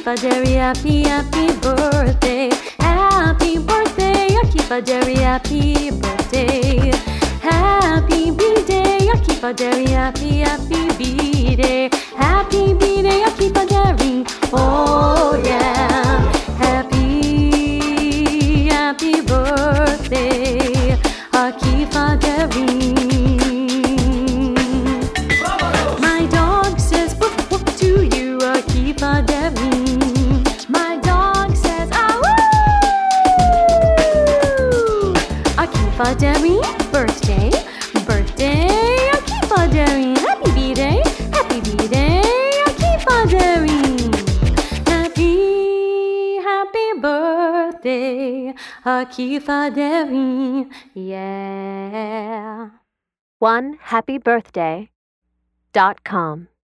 Akifa Derry, happy, happy birthday. Happy birthday, Akifa Derry, happy birthday. Happy B-Day, Akifa Derry, happy, happy B-Day. Happy B-Day, Akifa Derry, oh yeah. Happy, happy birthday, Akifa Derry. My dog says woof woof to you, Akifa Derry. My dog says ah woo. Akifa Derry, birthday, birthday, Akifa Derry. Happy B-Day, happy B-Day, Akifa Derry. Happy, happy birthday, Akifa Derry. Yeah. OneHappyBirthday.com